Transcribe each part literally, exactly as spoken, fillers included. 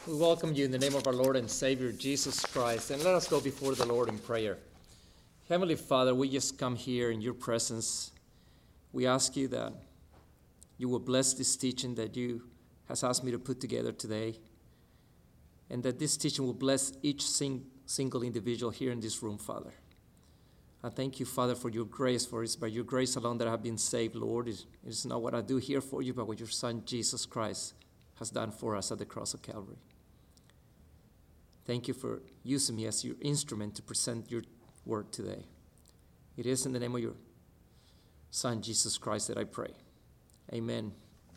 We welcome you in the name of our Lord and Savior, Jesus Christ. And let us go before the Lord in prayer. Heavenly Father, we just come here in your presence. We ask you that you will bless this teaching that you has asked me to put together today. And that this teaching will bless each sing, single individual here in this room, Father. I thank you, Father, for your grace, for it's by your grace alone that I have been saved, Lord. It is not what I do here for you, but what your Son, Jesus Christ, has done for us at the cross of Calvary. Thank you for using me as your instrument to present your word today. It is in the name of your Son, Jesus Christ, that I pray. Amen.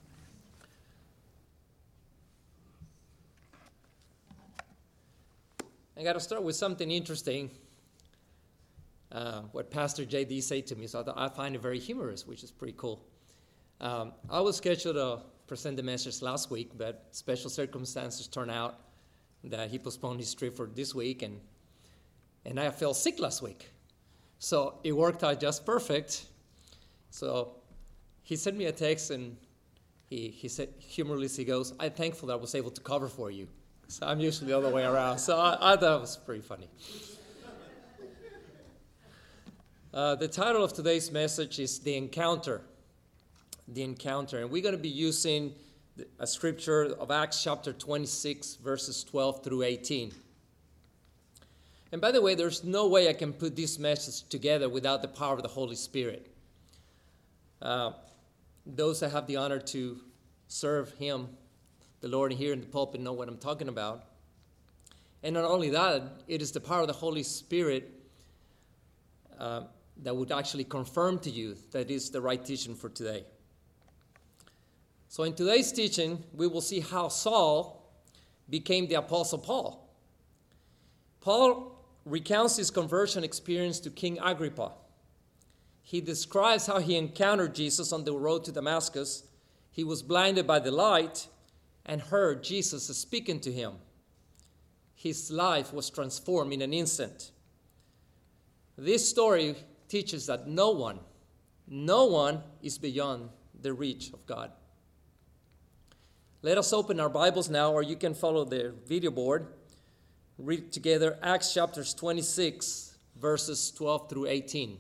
I got to start with something interesting. Uh, what Pastor J D said to me, so I, thought, I find it very humorous, which is pretty cool. Um, I was scheduled to present the message last week, but special circumstances turned out that he postponed his trip for this week, and and I fell sick last week. So it worked out just perfect. So he sent me a text, and he, he said, humorously, he goes, I'm thankful that I was able to cover for you. So I'm usually the other way around. So I, I thought it was pretty funny. Uh, the title of today's message is The Encounter. The Encounter. And we're going to be using a scripture of Acts chapter twenty-six, verses twelve through eighteen. And by the way, there's no way I can put this message together without the power of the Holy Spirit. Uh, those that have the honor to serve Him, the Lord, here in the pulpit, know what I'm talking about. And not only that, it is the power of the Holy Spirit uh, that would actually confirm to you that is the right teaching for today. So in today's teaching, we will see how Saul became the Apostle Paul. Paul recounts his conversion experience to King Agrippa. He describes how he encountered Jesus on the road to Damascus. He was blinded by the light and heard Jesus speaking to him. His life was transformed in an instant. This story teaches that no one, no one is beyond the reach of God. Let us open our Bibles now, or you can follow the video board. Read together Acts chapters twenty-six, verses twelve through eighteen.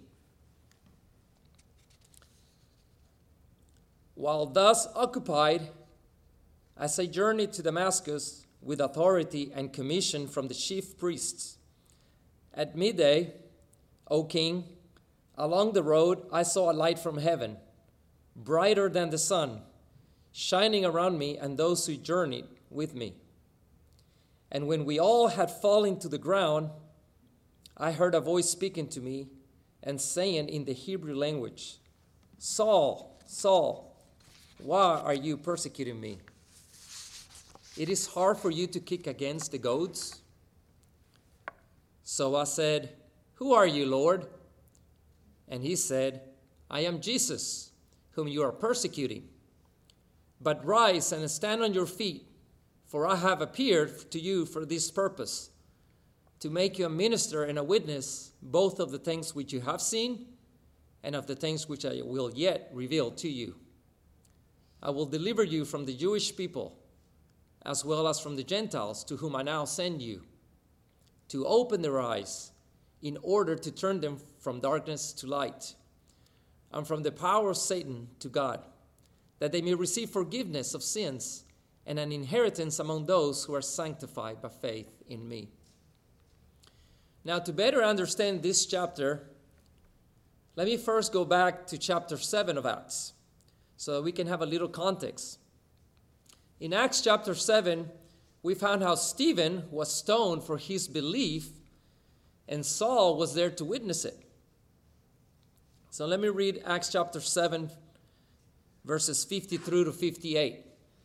While thus occupied, as I journeyed to Damascus with authority and commission from the chief priests, at midday, O king, along the road I saw a light from heaven, brighter than the sun, shining around me and those who journeyed with me. And when we all had fallen to the ground, I heard a voice speaking to me and saying in the Hebrew language, Saul, Saul, why are you persecuting me? It is hard for you to kick against the goads. So I said, Who are you, Lord? And he said, I am Jesus, whom you are persecuting. But rise and stand on your feet, for I have appeared to you for this purpose, to make you a minister and a witness, both of the things which you have seen and of the things which I will yet reveal to you. I will deliver you from the Jewish people, as well as from the Gentiles, to whom I now send you, to open their eyes, in order to turn them from darkness to light, and from the power of Satan to God, that they may receive forgiveness of sins and an inheritance among those who are sanctified by faith in me. Now, to better understand this chapter, let me first go back to chapter seven of Acts, so that we can have a little context. In Acts chapter seven, we found how Stephen was stoned for his belief, and Saul was there to witness it. So let me read Acts chapter seven, verses fifty through to fifty-eight.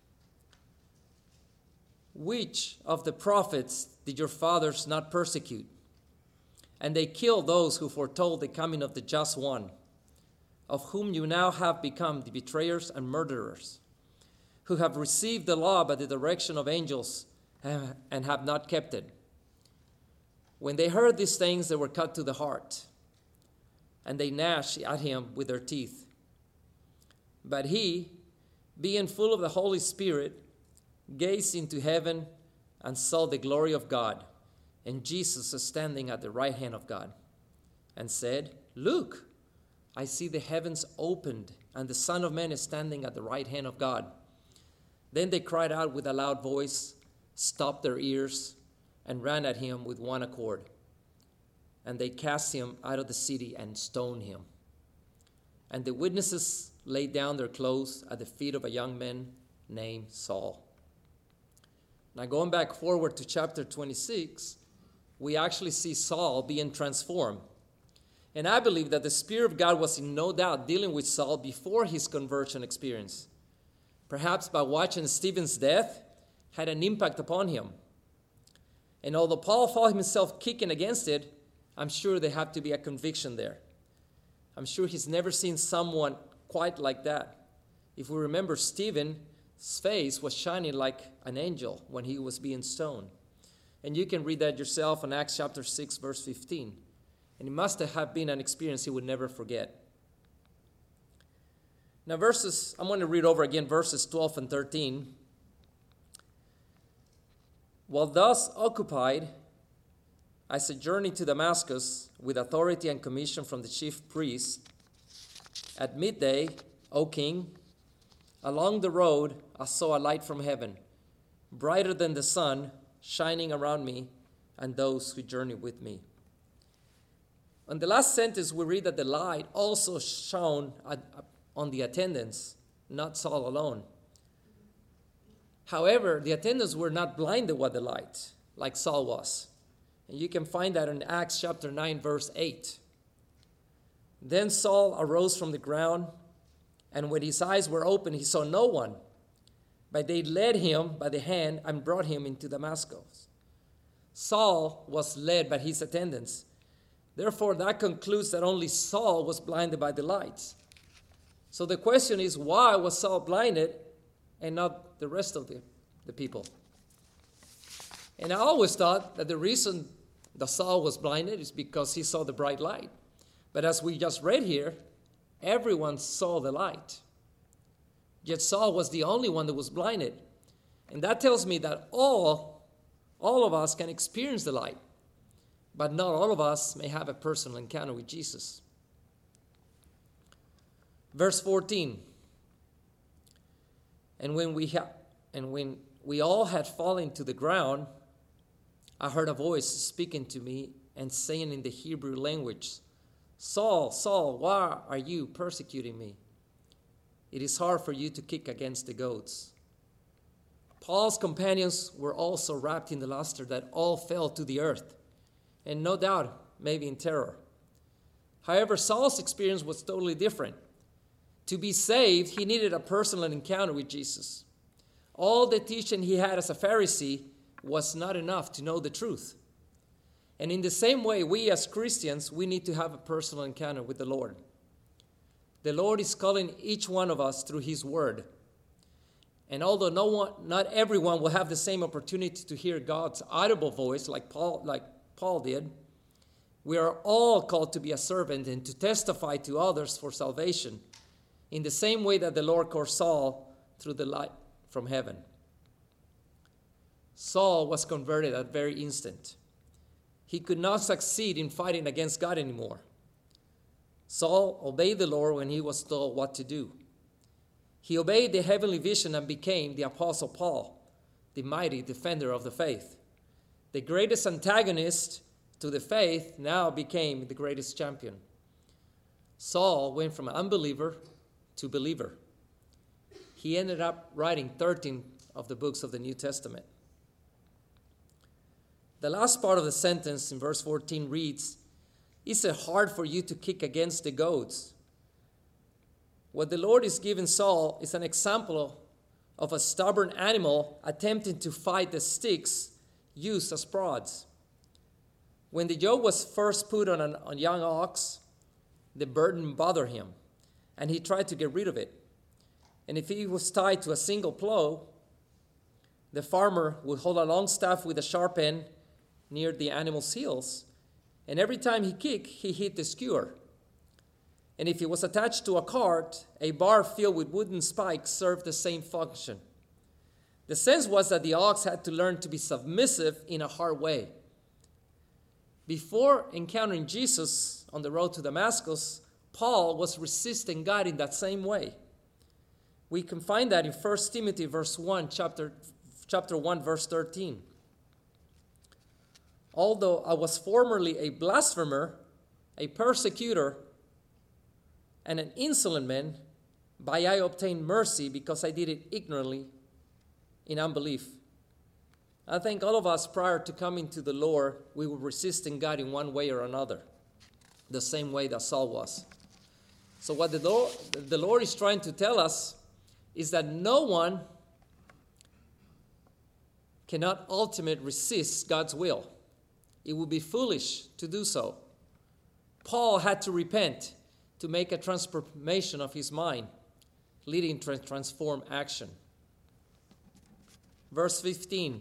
Which of the prophets did your fathers not persecute? And they killed those who foretold the coming of the just one, of whom you now have become the betrayers and murderers, who have received the law by the direction of angels and have not kept it. When they heard these things, they were cut to the heart, and they gnashed at him with their teeth. But he, being full of the Holy Spirit, gazed into heaven and saw the glory of God, and Jesus standing at the right hand of God, and said, Look, I see the heavens opened, and the Son of Man is standing at the right hand of God. Then they cried out with a loud voice, stopped their ears, and ran at him with one accord. And they cast him out of the city and stoned him. And the witnesses laid down their clothes at the feet of a young man named Saul. Now, going back forward to chapter twenty-six, we actually see Saul being transformed. And I believe that the Spirit of God was in no doubt dealing with Saul before his conversion experience. Perhaps by watching Stephen's death had an impact upon him. And although Paul found himself kicking against it, I'm sure there had to be a conviction there. I'm sure he's never seen someone quite like that. If we remember, Stephen's face was shining like an angel when he was being stoned. And you can read that yourself in Acts chapter six, verse fifteen. And it must have been an experience he would never forget. Now verses, I'm going to read over again verses twelve and thirteen. While thus occupied, I journeyed to Damascus with authority and commission from the chief priests. At midday, O king, along the road I saw a light from heaven, brighter than the sun, shining around me and those who journeyed with me. In the last sentence, we read that the light also shone on the attendants, not Saul alone. However, the attendants were not blinded with the light, like Saul was. And you can find that in Acts chapter nine, verse eight. Then Saul arose from the ground, and when his eyes were open, he saw no one. But they led him by the hand and brought him into Damascus. Saul was led by his attendants. Therefore, that concludes that only Saul was blinded by the light. So the question is, why was Saul blinded and not the rest of the, the people? And I always thought that the reason that Saul was blinded is because he saw the bright light. But as we just read here, everyone saw the light. Yet Saul was the only one that was blinded. And that tells me that all, all of us can experience the light, but not all of us may have a personal encounter with Jesus. Verse fourteen. And when we ha- and when we all had fallen to the ground, I heard a voice speaking to me and saying in the Hebrew language, Saul, Saul, why are you persecuting me? It is hard for you to kick against the goats. Paul's companions were also wrapped in the luster that all fell to the earth, and no doubt, maybe in terror. However, Saul's experience was totally different. To be saved, he needed a personal encounter with Jesus. All the teaching he had as a Pharisee was not enough to know the truth. And in the same way, we as Christians, we need to have a personal encounter with the Lord. The Lord is calling each one of us through his word. And although no one, not everyone will have the same opportunity to hear God's audible voice like Paul, like Paul did, we are all called to be a servant and to testify to others for salvation in the same way that the Lord called Saul through the light from heaven. Saul was converted at that very instant. He could not succeed in fighting against God anymore. Saul obeyed the Lord when he was told what to do. He obeyed the heavenly vision and became the Apostle Paul, the mighty defender of the faith. The greatest antagonist to the faith now became the greatest champion. Saul went from unbeliever to believer. He ended up writing thirteen of the books of the New Testament. The last part of the sentence in verse fourteen reads, "Is it hard for you to kick against the goads?" What the Lord is giving Saul is an example of a stubborn animal attempting to fight the sticks used as prods. When the yoke was first put on a young ox, the burden bothered him, and he tried to get rid of it. And if he was tied to a single plow, the farmer would hold a long staff with a sharp end near the animal's heels, and every time he kicked, he hit the skewer. And if it was attached to a cart, a bar filled with wooden spikes served the same function. The sense was that the ox had to learn to be submissive in a hard way. Before encountering Jesus on the road to Damascus, Paul was resisting God in that same way. We can find that in First Timothy verse one, chapter, chapter one, verse thirteen. Although I was formerly a blasphemer, a persecutor, and an insolent man, by I obtained mercy because I did it ignorantly in unbelief. I think all of us, prior to coming to the Lord, we were resisting God in one way or another, the same way that Saul was. So what the Lord, the Lord is trying to tell us is that no one cannot ultimately resist God's will. It would be foolish to do so. Paul had to repent to make a transformation of his mind, leading to transform action. Verse fifteen.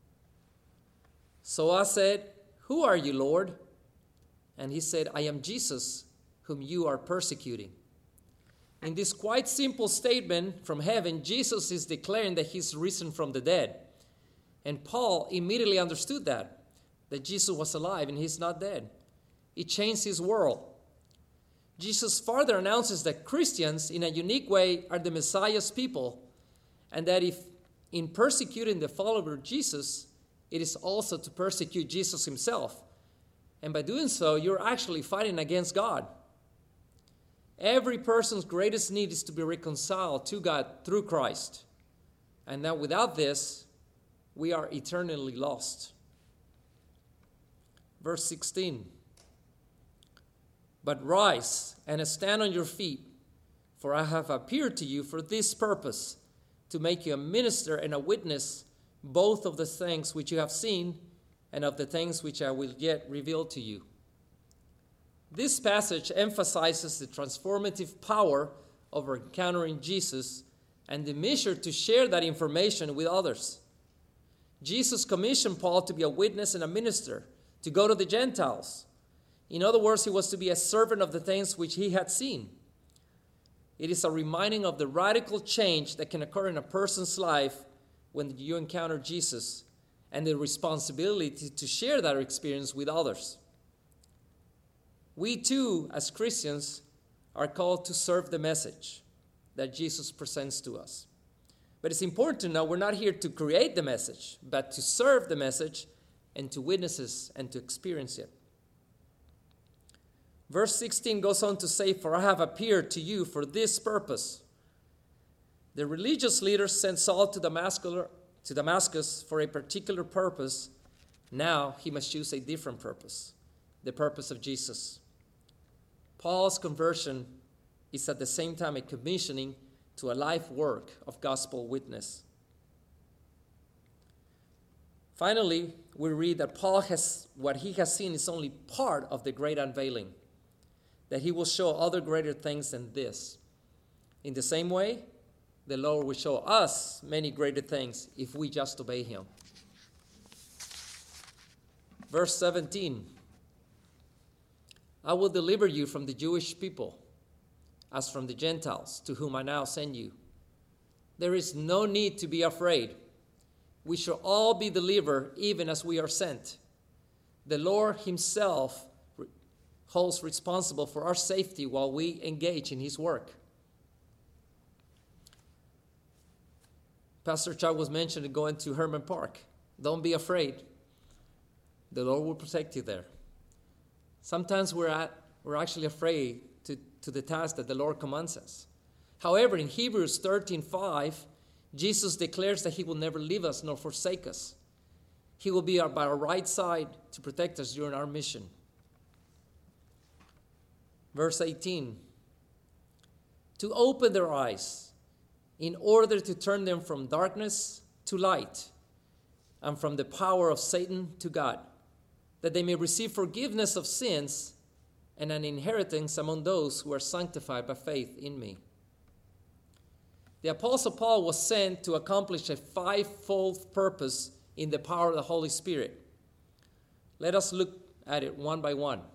So I said, "Who are you, Lord?" And he said, "I am Jesus, whom you are persecuting." In this quite simple statement from heaven, Jesus is declaring that he's risen from the dead. And Paul immediately understood that, that Jesus was alive and he's not dead. It changed his world. Jesus further announces that Christians, in a unique way, are the Messiah's people, and that if in persecuting the follower of Jesus, it is also to persecute Jesus himself. And by doing so, you're actually fighting against God. Every person's greatest need is to be reconciled to God through Christ. And that without this, we are eternally lost. Verse sixteen. But rise and stand on your feet, for I have appeared to you for this purpose, to make you a minister and a witness both of the things which you have seen and of the things which I will yet reveal to you. This passage emphasizes the transformative power of encountering Jesus and the mission to share that information with others. Jesus commissioned Paul to be a witness and a minister, to go to the Gentiles. In other words, he was to be a servant of the things which he had seen. It is a reminding of the radical change that can occur in a person's life when you encounter Jesus, and the responsibility to share that experience with others. We too, as Christians, are called to serve the message that Jesus presents to us. But it's important to know we're not here to create the message, but to serve the message and to witness it and to experience it. Verse sixteen goes on to say, "For I have appeared to you for this purpose." The religious leaders sent Saul to Damascus, to Damascus for a particular purpose. Now he must choose a different purpose, the purpose of Jesus. Paul's conversion is at the same time a commissioning to a life work of gospel witness. Finally, we read that Paul has, what he has seen is only part of the great unveiling, that he will show other greater things than this. In the same way, the Lord will show us many greater things if we just obey him. Verse seventeen, "I will deliver you from the Jewish people, as from the Gentiles, to whom I now send you. There is no need to be afraid. We shall all be delivered even as we are sent. The Lord himself holds responsible for our safety while we engage in his work." Pastor Chuck was mentioning going to Herman Park. Don't be afraid. The Lord will protect you there. Sometimes we're, at, we're actually afraid to, to the task that the Lord commands us. However, in Hebrews thirteen five, Jesus declares that he will never leave us nor forsake us. He will be by our right side to protect us during our mission. Verse eighteen, "To open their eyes, in order to turn them from darkness to light, and from the power of Satan to God, that they may receive forgiveness of sins and an inheritance among those who are sanctified by faith in me." The Apostle Paul was sent to accomplish a fivefold purpose in the power of the Holy Spirit. Let us look at it one by one.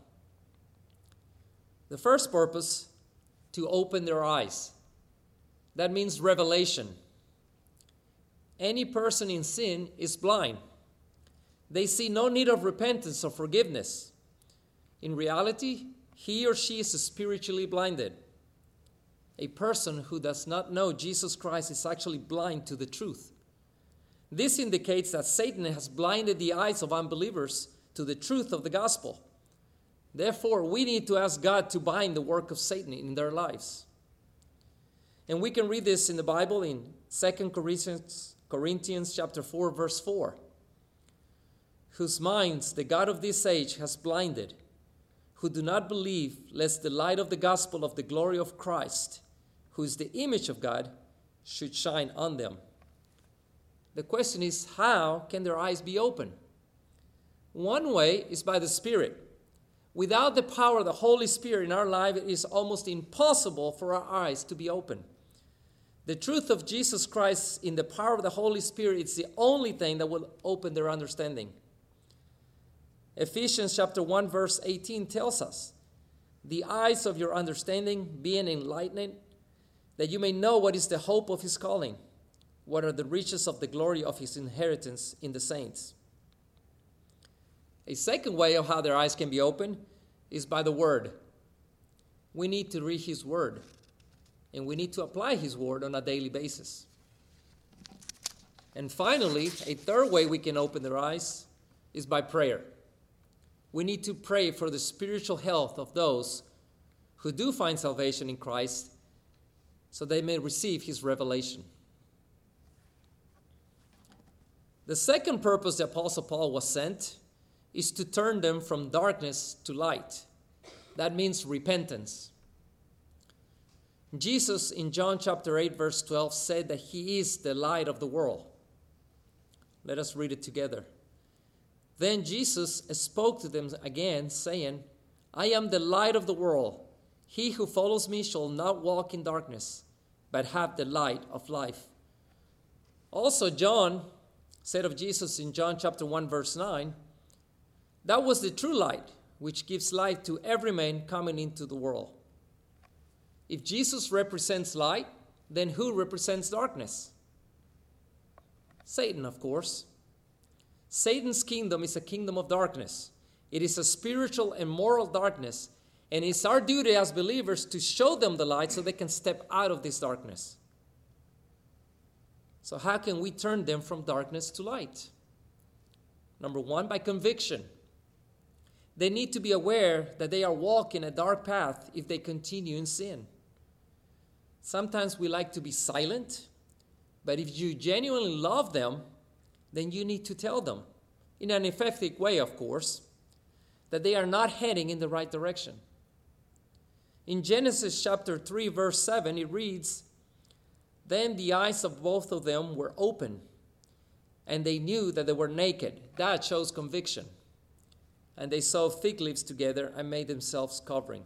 The first purpose, to open their eyes. That means revelation. any person in sin is blind. They see no need of repentance or forgiveness. In reality, he or she is spiritually blinded. A person who does not know Jesus Christ is actually blind to the truth. This indicates that Satan has blinded the eyes of unbelievers to the truth of the gospel. Therefore, we need to ask God to bind the work of Satan in their lives. And we can read this in the Bible in Second Corinthians, Corinthians chapter four, verse four. Whose minds the God of this age has blinded, who do not believe, lest the light of the gospel of the glory of Christ, who is the image of God, should shine on them. The question is, how can their eyes be open? One way is by the Spirit. Without the power of the Holy Spirit in our life, it is almost impossible for our eyes to be open. The truth of Jesus Christ in the power of the Holy Spirit is the only thing that will open their understanding. Ephesians chapter one verse eighteen tells us, the eyes of your understanding being enlightened, that you may know what is the hope of his calling, what are the riches of the glory of his inheritance in the saints. A second way of how their eyes can be opened is by the Word. We need to read his Word, and we need to apply his Word on a daily basis. And finally, a third way we can open their eyes is by prayer. We need to pray for the spiritual health of those who do find salvation in Christ so they may receive his revelation. The second purpose the Apostle Paul was sent is to turn them from darkness to light. That means repentance. Jesus in John chapter eight verse twelve said that he is the light of the world. Let us read it together. Then Jesus spoke to them again, saying, I am the light of the world. He who follows me shall not walk in darkness, but have the light of life. Also, John said of Jesus in John chapter one, verse nine, that was the true light, which gives light to every man coming into the world. If Jesus represents light, then who represents darkness? Satan, of course. Satan's kingdom is a kingdom of darkness. It is a spiritual and moral darkness, and it's our duty as believers to show them the light so they can step out of this darkness. So how can we turn them from darkness to light? Number one, by conviction. They need to be aware that they are walking a dark path if they continue in sin. Sometimes we like to be silent, but if you genuinely love them, then you need to tell them, in an effective way, of course, that they are not heading in the right direction. In Genesis chapter three, verse seven, it reads, Then the eyes of both of them were open, and they knew that they were naked. That shows conviction. And they sewed fig leaves together and made themselves covering.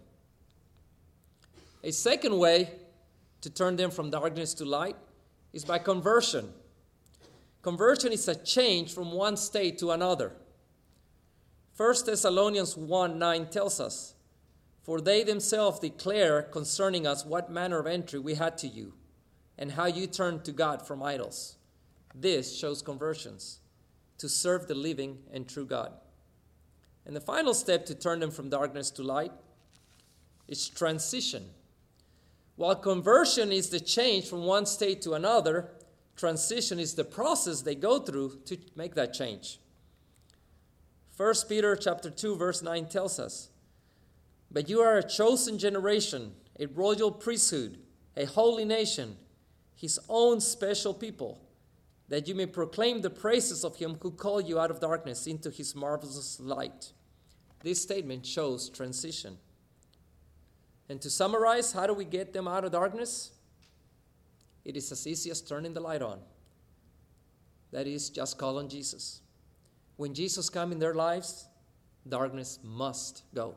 A second way to turn them from darkness to light is by conversion. Conversion is a change from one state to another. First Thessalonians one nine tells us, For they themselves declare concerning us what manner of entry we had to you, and how you turned to God from idols. This shows conversions, to serve the living and true God. And the final step to turn them from darkness to light is transition. While conversion is the change from one state to another, transition is the process they go through to make that change. First Peter chapter two, verse nine tells us, But you are a chosen generation, a royal priesthood, a holy nation, his own special people, that you may proclaim the praises of him who called you out of darkness into his marvelous light. This statement shows transition. And to summarize, how do we get them out of darkness? It is as easy as turning the light on. That is, just call on Jesus. When Jesus comes in their lives, darkness must go.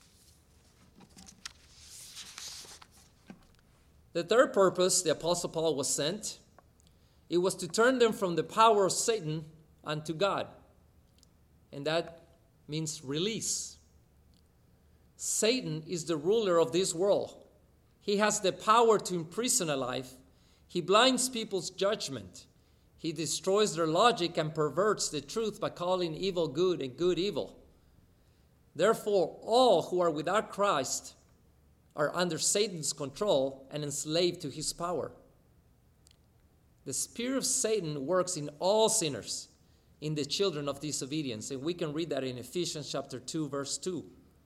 The third purpose the Apostle Paul was sent, it was to turn them from the power of Satan unto God. And that means release. Satan is the ruler of this world. He has the power to imprison a life. He blinds people's judgment. He destroys their logic and perverts the truth by calling evil good and good evil. Therefore, all who are without Christ are under Satan's control and enslaved to his power. The spirit of Satan works in all sinners, in the children of disobedience. And we can read that in Ephesians chapter two, verse two.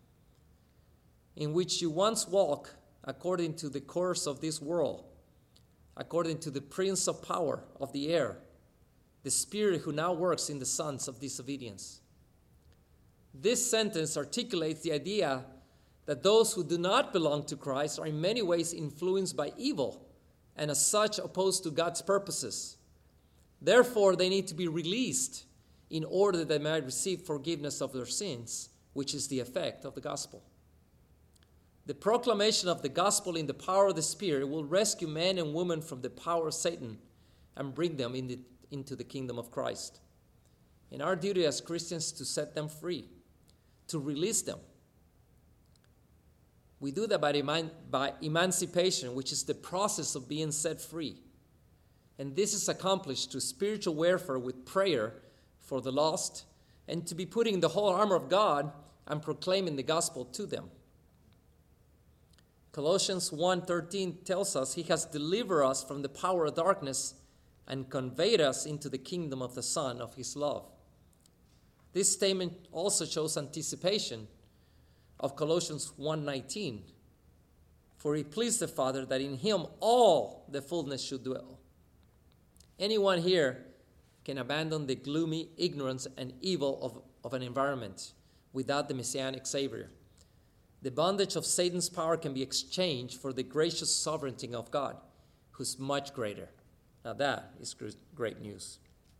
In which you once walked according to the course of this world, according to the prince of power of the air, the spirit who now works in the sons of disobedience. This sentence articulates the idea that those who do not belong to Christ are in many ways influenced by evil and as such opposed to God's purposes. Therefore, they need to be released in order that they might receive forgiveness of their sins, which is the effect of the gospel. The proclamation of the gospel in the power of the Spirit will rescue men and women from the power of Satan and bring them in the, into the kingdom of Christ. And our duty as Christians is to set them free, to release them. We do that by, eman- by emancipation, which is the process of being set free. And this is accomplished through spiritual warfare with prayer for the lost and to be putting the whole armor of God and proclaiming the gospel to them. Colossians one thirteen tells us he has delivered us from the power of darkness and conveyed us into the kingdom of the Son of his love. This statement also shows anticipation of Colossians one nineteen. For he pleased the Father that in him all the fullness should dwell. Anyone here can abandon the gloomy ignorance and evil of, of an environment without the Messianic Savior. The bondage of Satan's power can be exchanged for the gracious sovereignty of God, who's much greater. Now that is great news.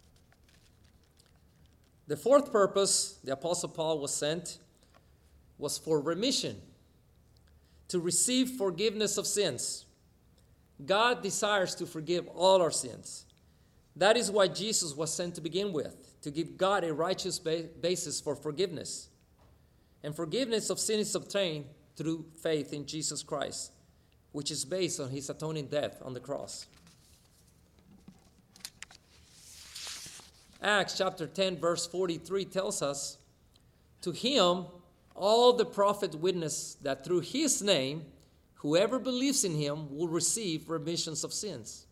The fourth purpose the Apostle Paul was sent was for remission, to receive forgiveness of sins. God desires to forgive all our sins. That is why Jesus was sent to begin with, to give God a righteous ba- basis for forgiveness. And forgiveness of sin is obtained through faith in Jesus Christ, which is based on his atoning death on the cross. Acts chapter ten, verse forty-three tells us, to him all the prophets witness that through his name, whoever believes in him will receive remissions of sins.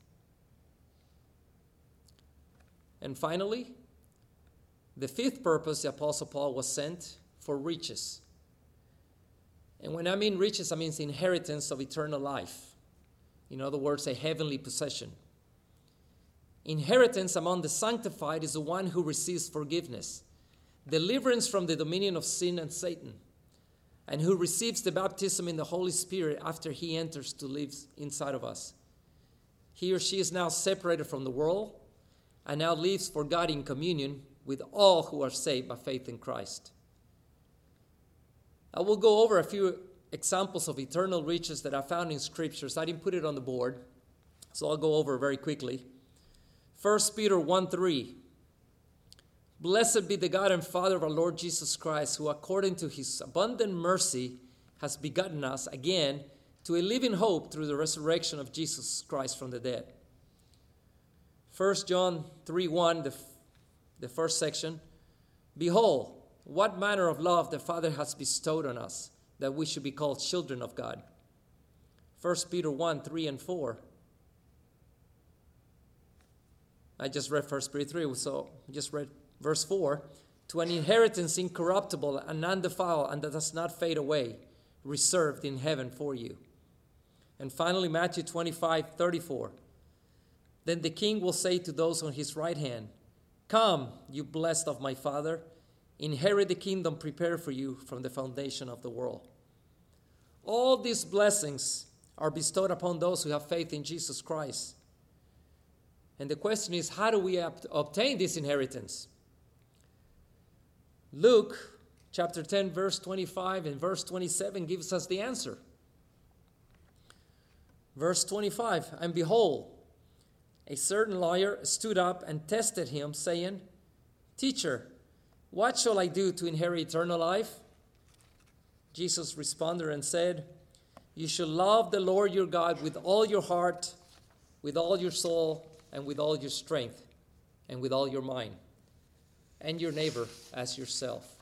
And finally, the fifth purpose the Apostle Paul was sent for riches. And when I mean riches, I mean the inheritance of eternal life. In other words, a heavenly possession. Inheritance among the sanctified is the one who receives forgiveness, deliverance from the dominion of sin and Satan, and who receives the baptism in the Holy Spirit after he enters to live inside of us. He or she is now separated from the world and now lives for God in communion with all who are saved by faith in Christ. I will go over a few examples of eternal riches that I found in scriptures. I didn't put it on the board, so I'll go over very quickly. First Peter one three. Blessed be the God and Father of our Lord Jesus Christ, who according to his abundant mercy has begotten us again to a living hope through the resurrection of Jesus Christ from the dead. First John three one, the, the first section. Behold, what manner of love the Father has bestowed on us, that we should be called children of God. First Peter one three and four. I just read First Peter three, so I just read verse four. To an inheritance incorruptible and undefiled, and that does not fade away, reserved in heaven for you. And finally, Matthew twenty-five thirty-four. Then the king will say to those on his right hand, come, you blessed of my Father, inherit the kingdom prepared for you from the foundation of the world. All these blessings are bestowed upon those who have faith in Jesus Christ. And the question is, how do we ob- obtain this inheritance? Luke chapter ten, verse twenty-five and verse twenty-seven gives us the answer. Verse twenty-five, and behold, a certain lawyer stood up and tested him, saying, Teacher, what shall I do to inherit eternal life? Jesus responded and said, you shall love the Lord your God with all your heart, with all your soul, and with all your strength. and with all your mind, and your neighbor as yourself.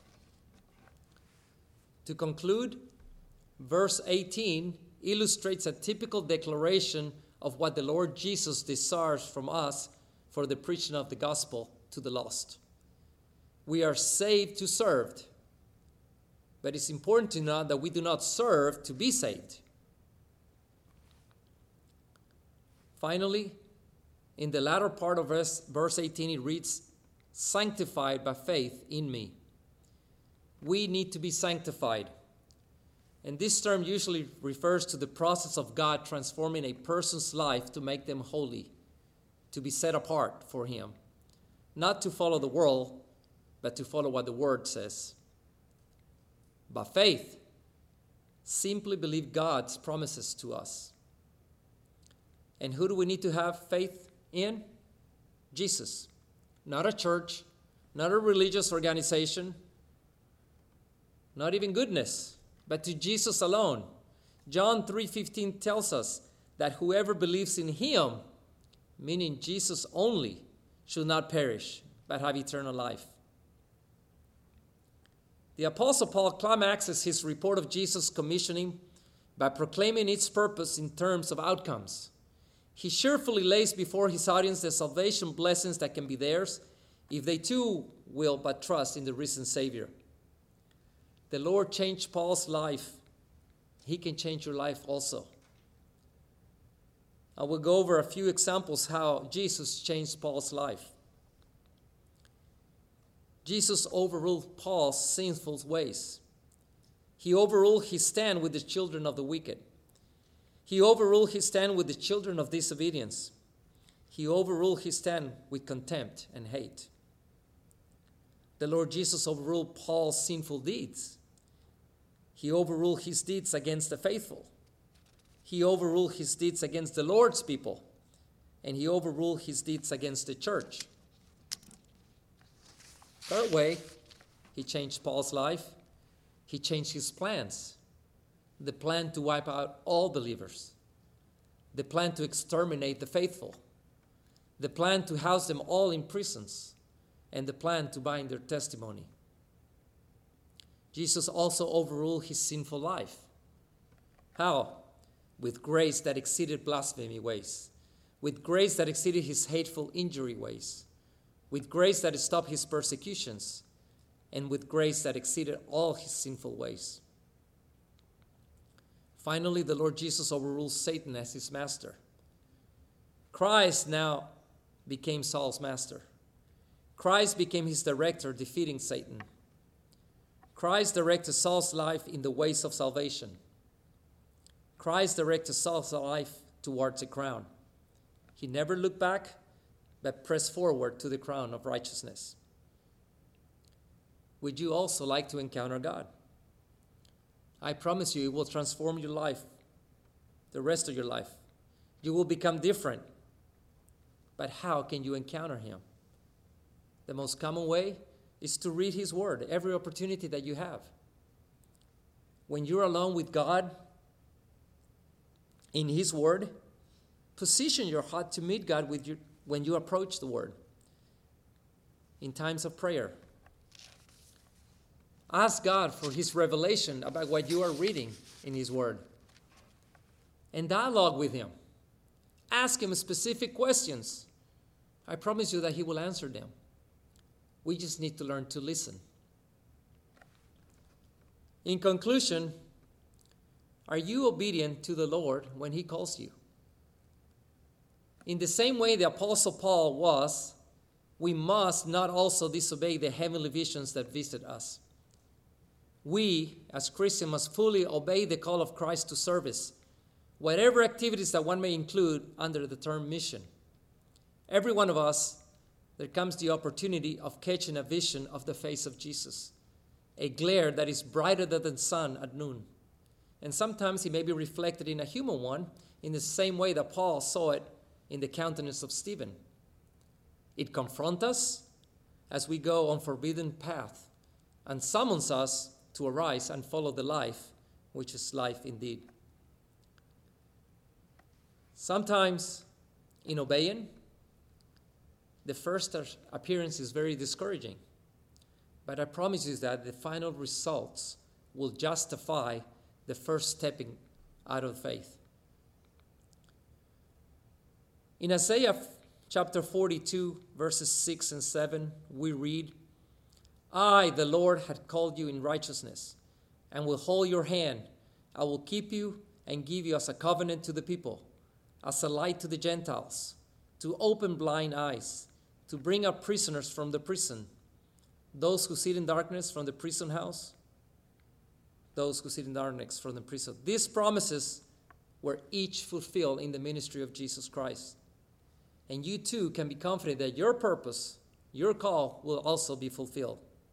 To conclude, verse eighteen illustrates a typical declaration of what the Lord Jesus desires from us for the preaching of the gospel to the lost. We are saved to serve, but it's important to note that we do not serve to be saved. Finally, in the latter part of verse, verse eighteen, it reads, sanctified by faith in me. We need to be sanctified. And this term usually refers to the process of God transforming a person's life to make them holy, to be set apart for Him. Not to follow the world, but to follow what the Word says. By faith, simply believe God's promises to us. And who do we need to have faith in? Jesus. Not a church, not a religious organization, not even goodness, but to Jesus alone. John three fifteen tells us that whoever believes in Him, meaning Jesus only, should not perish, but have eternal life. The Apostle Paul climaxes his report of Jesus' commissioning by proclaiming its purpose in terms of outcomes. He cheerfully lays before his audience the salvation blessings that can be theirs if they too will but trust in the risen Savior. The Lord changed Paul's life. He can change your life also. I will go over a few examples how Jesus changed Paul's life. Jesus overruled Paul's sinful ways. He overruled his stand with the children of the wicked. He overruled his stand with the children of disobedience. He overruled his stand with contempt and hate. The Lord Jesus overruled Paul's sinful deeds. He overruled his deeds against the faithful. He overruled his deeds against the Lord's people. And he overruled his deeds against the church. Third way, he changed Paul's life. He changed his plans. The plan to wipe out all believers. The plan to exterminate the faithful. The plan to house them all in prisons. And the plan to bind their testimony. Jesus also overruled his sinful life. How? With grace that exceeded blasphemy ways. With grace that exceeded his hateful injury ways. With grace that stopped his persecutions. And with grace that exceeded all his sinful ways. Finally, the Lord Jesus overruled Satan as his master. Christ now became Saul's master. Christ became his director, defeating Satan. Christ directed Saul's life in the ways of salvation. Christ directed Saul's life towards the crown. He never looked back, but pressed forward to the crown of righteousness. Would you also like to encounter God? I promise you, it will transform your life, the rest of your life. You will become different. But how can you encounter Him? The most common way is to read His Word every opportunity that you have. When you're alone with God in His Word, position your heart to meet God with your, when you approach the Word. In times of prayer, ask God for His revelation about what you are reading in His Word. And dialogue with Him. Ask Him specific questions. I promise you that He will answer them. We just need to learn to listen. In conclusion, are you obedient to the Lord when He calls you? In the same way the Apostle Paul was, we must not also disobey the heavenly visions that visit us. We, as Christians, must fully obey the call of Christ to service, whatever activities that one may include under the term mission. Every one of us, there comes the opportunity of catching a vision of the face of Jesus, a glare that is brighter than the sun at noon. And sometimes it may be reflected in a human one in the same way that Paul saw it in the countenance of Stephen. It confronts us as we go on forbidden path and summons us to arise and follow the life, which is life indeed. Sometimes in obeying, the first appearance is very discouraging. But I promise you that the final results will justify the first stepping out of faith. In Isaiah chapter forty-two, verses six and seven, we read, I, the Lord, had called you in righteousness, and will hold your hand. I will keep you and give you as a covenant to the people, as a light to the Gentiles, to open blind eyes, to bring out prisoners from the prison, those who sit in darkness from the prison house, those who sit in darkness from the prison. These promises were each fulfilled in the ministry of Jesus Christ. And you too can be confident that your purpose, your call, will also be fulfilled.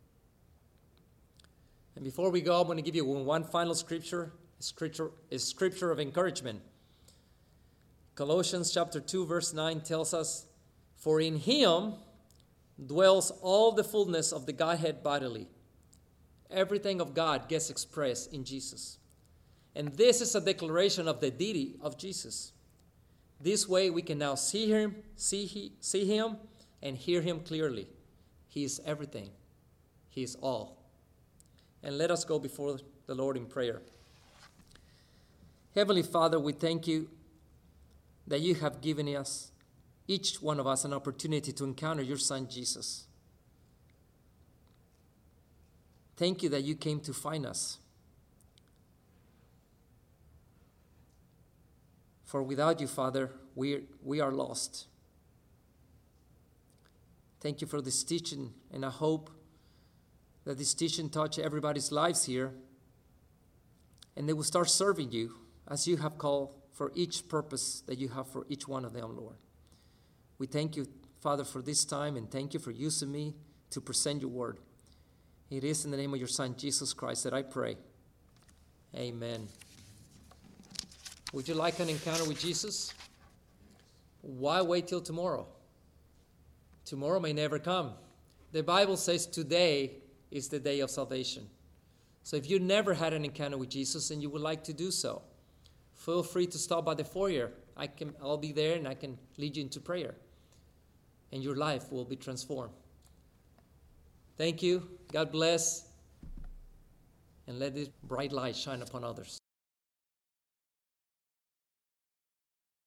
And before we go, I'm going to give you one final scripture, a scripture, a scripture of encouragement. Colossians chapter two, verse nine tells us, for in him dwells all the fullness of the Godhead bodily. Everything of God gets expressed in Jesus. And this is a declaration of the deity of Jesus. This way we can now see him, see, he, see him, and hear him clearly. He is everything. He is all. And let us go before the Lord in prayer. Heavenly Father, we thank you that you have given us, each one of us, an opportunity to encounter your Son, Jesus. Thank you that you came to find us. For without you, Father, we, we are lost. Thank you for this teaching, and I hope that this teaching touch everybody's lives here, and they will start serving you as you have called for each purpose that you have for each one of them, Lord. We thank you, Father, for this time, and thank you for using me to present your word. It is in the name of your Son, Jesus Christ, that I pray. Amen. Would you like an encounter with Jesus? Why wait till tomorrow? Tomorrow may never come. The Bible says today is the day of salvation. So if you never had an encounter with Jesus and you would like to do so, feel free to stop by the foyer. I can, I'll be there and I can lead you into prayer. And your life will be transformed. Thank you. God bless. And let this bright light shine upon others.